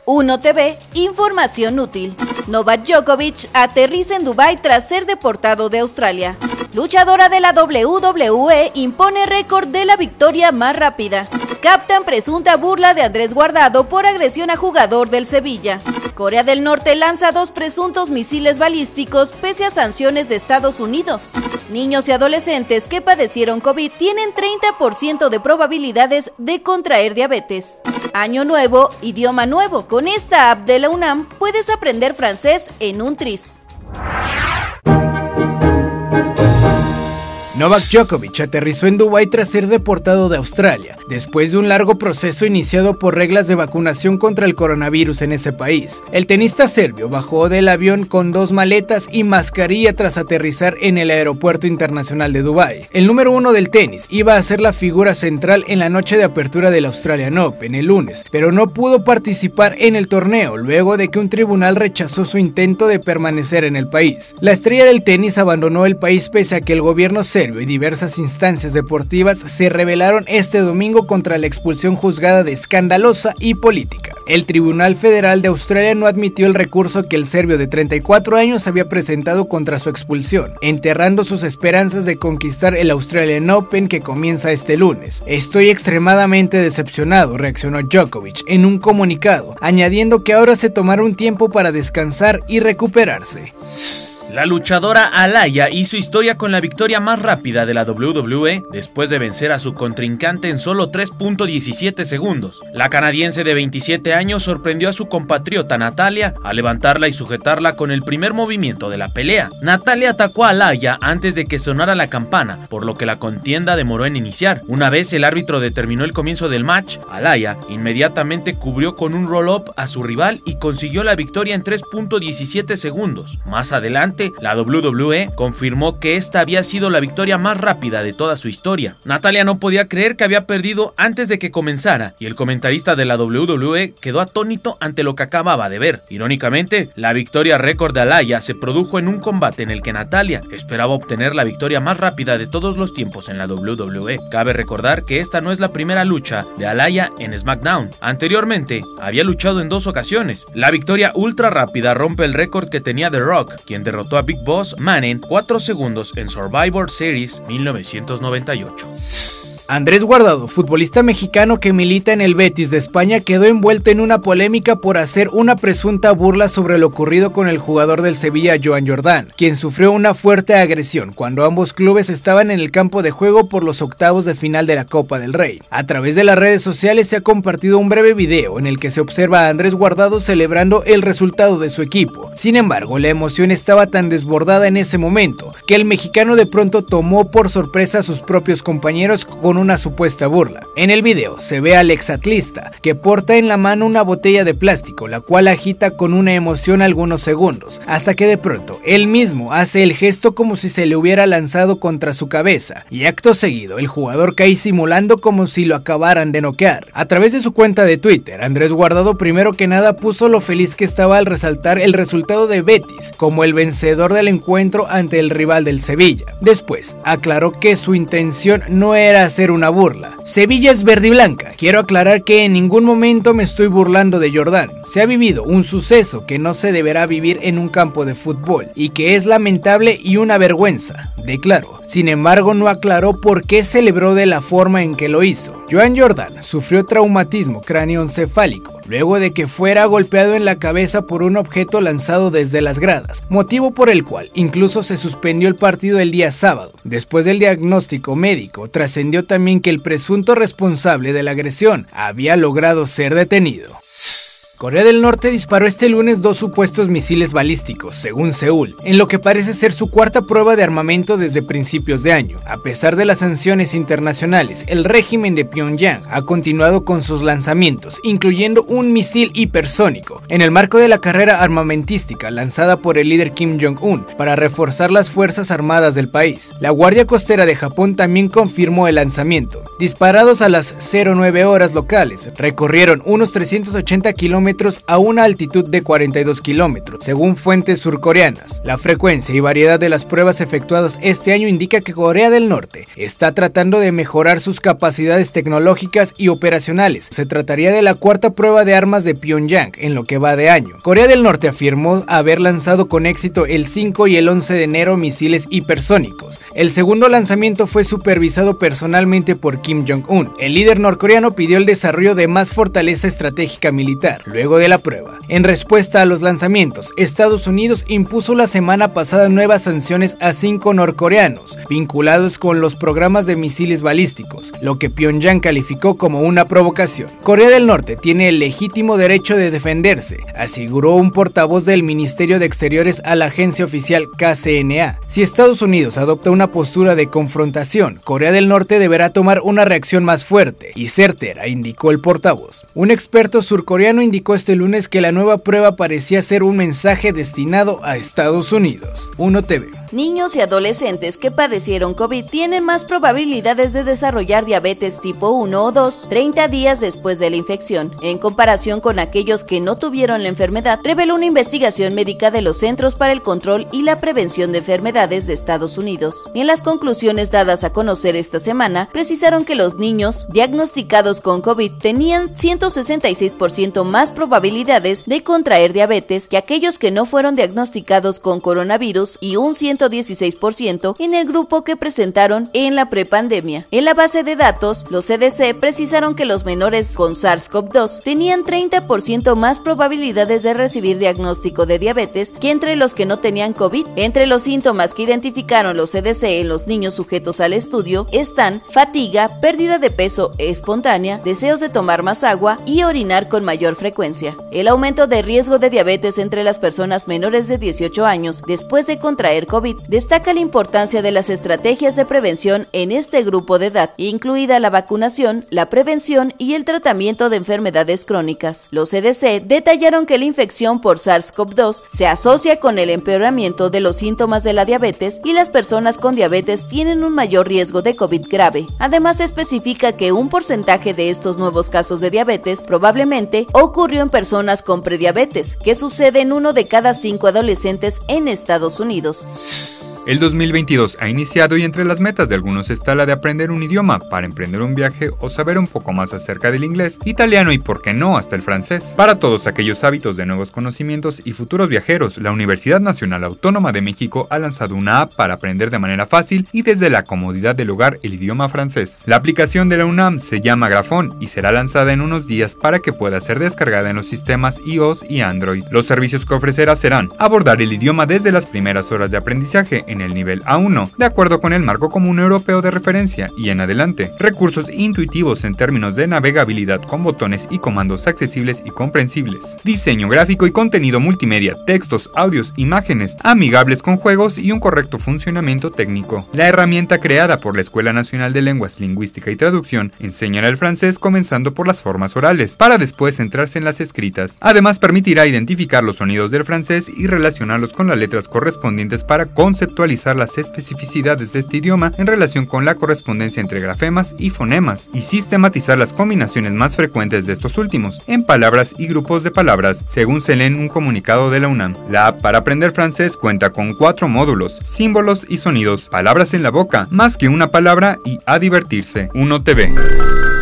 Uno TV, información útil. Novak Djokovic aterriza en Dubái tras ser deportado de Australia. Luchadora de la WWE impone récord de la victoria más rápida. Captan presunta burla de Andrés Guardado por agresión a jugador del Sevilla. Corea del Norte lanza 2 presuntos misiles balísticos pese a sanciones de Estados Unidos. Niños y adolescentes que padecieron COVID tienen 30% de probabilidades de contraer diabetes. Año nuevo, idioma nuevo. Con esta app de la UNAM puedes aprender francés en un tris. Novak Djokovic aterrizó en Dubái tras ser deportado de Australia, después de un largo proceso iniciado por reglas de vacunación contra el coronavirus en ese país. El tenista serbio bajó del avión con 2 maletas y mascarilla tras aterrizar en el aeropuerto internacional de Dubái. El número 1 del tenis iba a ser la figura central en la noche de apertura del Australian Open el lunes, pero no pudo participar en el torneo luego de que un tribunal rechazó su intento de permanecer en el país. La estrella del tenis abandonó el país pese a que el gobierno serbio y diversas instancias deportivas se rebelaron este domingo contra la expulsión juzgada de escandalosa y política. El Tribunal Federal de Australia no admitió el recurso que el serbio de 34 años había presentado contra su expulsión, enterrando sus esperanzas de conquistar el Australian Open que comienza este lunes. Estoy extremadamente decepcionado, reaccionó Djokovic en un comunicado, añadiendo que ahora se tomará un tiempo para descansar y recuperarse. La luchadora Alaya hizo historia con la victoria más rápida de la WWE después de vencer a su contrincante en solo 3.17 segundos. La canadiense de 27 años sorprendió a su compatriota Natalia al levantarla y sujetarla con el primer movimiento de la pelea. Natalia atacó a Alaya antes de que sonara la campana, por lo que la contienda demoró en iniciar. Una vez el árbitro determinó el comienzo del match, Alaya inmediatamente cubrió con un roll-up a su rival y consiguió la victoria en 3.17 segundos. Más adelante, la WWE confirmó que esta había sido la victoria más rápida de toda su historia. Natalia no podía creer que había perdido antes de que comenzara, y el comentarista de la WWE quedó atónito ante lo que acababa de ver. Irónicamente, la victoria récord de Alaya se produjo en un combate en el que Natalia esperaba obtener la victoria más rápida de todos los tiempos en la WWE. Cabe recordar que esta no es la primera lucha de Alaya en SmackDown. Anteriormente, había luchado en 2 ocasiones. La victoria ultra rápida rompe el récord que tenía The Rock, quien derrotó a Big Boss Man en 4 segundos en Survivor Series 1998. Andrés Guardado, futbolista mexicano que milita en el Betis de España, quedó envuelto en una polémica por hacer una presunta burla sobre lo ocurrido con el jugador del Sevilla, Joan Jordán, quien sufrió una fuerte agresión cuando ambos clubes estaban en el campo de juego por los octavos de final de la Copa del Rey. A través de las redes sociales se ha compartido un breve video en el que se observa a Andrés Guardado celebrando el resultado de su equipo. Sin embargo, la emoción estaba tan desbordada en ese momento que el mexicano de pronto tomó por sorpresa a sus propios compañeros con una supuesta burla. En el video se ve al exatlista que porta en la mano una botella de plástico, la cual agita con una emoción algunos segundos, hasta que de pronto él mismo hace el gesto como si se le hubiera lanzado contra su cabeza, y acto seguido el jugador cae simulando como si lo acabaran de noquear. A través de su cuenta de Twitter, Andrés Guardado primero que nada puso lo feliz que estaba al resaltar el resultado de Betis como el vencedor del encuentro ante el rival del Sevilla. Después aclaró que su intención no era hacer una burla. Sevilla es verde y blanca. Quiero aclarar que en ningún momento me estoy burlando de Jordán. Se ha vivido un suceso que no se deberá vivir en un campo de fútbol y que es lamentable y una vergüenza, declaró. Sin embargo, no aclaró por qué celebró de la forma en que lo hizo. Joan Jordán sufrió traumatismo cráneoencefálico luego de que fuera golpeado en la cabeza por un objeto lanzado desde las gradas, motivo por el cual incluso se suspendió el partido el día sábado. Después del diagnóstico médico, trascendió también que el presunto responsable de la agresión había logrado ser detenido. Corea del Norte disparó este lunes 2 supuestos misiles balísticos, según Seúl, en lo que parece ser su cuarta prueba de armamento desde principios de año. A pesar de las sanciones internacionales, el régimen de Pyongyang ha continuado con sus lanzamientos, incluyendo un misil hipersónico, en el marco de la carrera armamentística lanzada por el líder Kim Jong-un para reforzar las fuerzas armadas del país. La Guardia Costera de Japón también confirmó el lanzamiento. Disparados a las 09 horas locales, recorrieron unos 380 kilómetros kilómetros a una altitud de 42 kilómetros, según fuentes surcoreanas. La frecuencia y variedad de las pruebas efectuadas este año indica que Corea del Norte está tratando de mejorar sus capacidades tecnológicas y operacionales. Se trataría de la cuarta prueba de armas de Pyongyang en lo que va de año. Corea del Norte afirmó haber lanzado con éxito el 5 y el 11 de enero misiles hipersónicos. El segundo lanzamiento fue supervisado personalmente por Kim Jong-un. El líder norcoreano pidió el desarrollo de más fortaleza estratégica militar luego de la prueba. En respuesta a los lanzamientos, Estados Unidos impuso la semana pasada nuevas sanciones a 5 norcoreanos vinculados con los programas de misiles balísticos, lo que Pyongyang calificó como una provocación. Corea del Norte tiene el legítimo derecho de defenderse, aseguró un portavoz del Ministerio de Exteriores a la agencia oficial KCNA. Si Estados Unidos adopta una postura de confrontación, Corea del Norte deberá tomar una reacción más fuerte y certera, indicó el portavoz. Un experto surcoreano indicó este lunes que la nueva prueba parecía ser un mensaje destinado a Estados Unidos. 1TV. Niños y adolescentes que padecieron COVID tienen más probabilidades de desarrollar diabetes tipo 1 o 2 30 días después de la infección, en comparación con aquellos que no tuvieron la enfermedad, reveló una investigación médica de los Centros para el Control y la Prevención de Enfermedades de Estados Unidos. En las conclusiones dadas a conocer esta semana, precisaron que los niños diagnosticados con COVID tenían 166% más probabilidades de contraer diabetes que aquellos que no fueron diagnosticados con coronavirus y un 116% en el grupo que presentaron en la prepandemia. En la base de datos, los CDC precisaron que los menores con SARS-CoV-2 tenían 30% más probabilidades de recibir diagnóstico de diabetes que entre los que no tenían COVID. Entre los síntomas que identificaron los CDC en los niños sujetos al estudio están fatiga, pérdida de peso espontánea, deseos de tomar más agua y orinar con mayor frecuencia. El aumento de riesgo de diabetes entre las personas menores de 18 años después de contraer COVID destaca la importancia de las estrategias de prevención en este grupo de edad, incluida la vacunación, la prevención y el tratamiento de enfermedades crónicas. Los CDC detallaron que la infección por SARS-CoV-2 se asocia con el empeoramiento de los síntomas de la diabetes y las personas con diabetes tienen un mayor riesgo de COVID grave. Además, especifica que un porcentaje de estos nuevos casos de diabetes probablemente ocurrió en personas con prediabetes, que sucede en 1 de cada 5 adolescentes en Estados Unidos. El 2022 ha iniciado y entre las metas de algunos está la de aprender un idioma para emprender un viaje o saber un poco más acerca del inglés, italiano y por qué no hasta el francés. Para todos aquellos hábitos de nuevos conocimientos y futuros viajeros, la Universidad Nacional Autónoma de México ha lanzado una app para aprender de manera fácil y desde la comodidad del hogar el idioma francés. La aplicación de la UNAM se llama Grafón y será lanzada en unos días para que pueda ser descargada en los sistemas iOS y Android. Los servicios que ofrecerá serán abordar el idioma desde las primeras horas de aprendizaje en el nivel A1, de acuerdo con el marco común europeo de referencia, y en adelante, recursos intuitivos en términos de navegabilidad con botones y comandos accesibles y comprensibles, diseño gráfico y contenido multimedia, textos, audios, imágenes, amigables con juegos y un correcto funcionamiento técnico. La herramienta creada por la Escuela Nacional de Lenguas, Lingüística y Traducción enseñará el francés comenzando por las formas orales, para después centrarse en las escritas. Además, permitirá identificar los sonidos del francés y relacionarlos con las letras correspondientes para conceptualizar las especificidades de este idioma en relación con la correspondencia entre grafemas y fonemas, y sistematizar las combinaciones más frecuentes de estos últimos, en palabras y grupos de palabras, según se lee en un comunicado de la UNAM. La app para aprender francés cuenta con 4 módulos, símbolos y sonidos, palabras en la boca, más que una palabra y a divertirse. 1TV.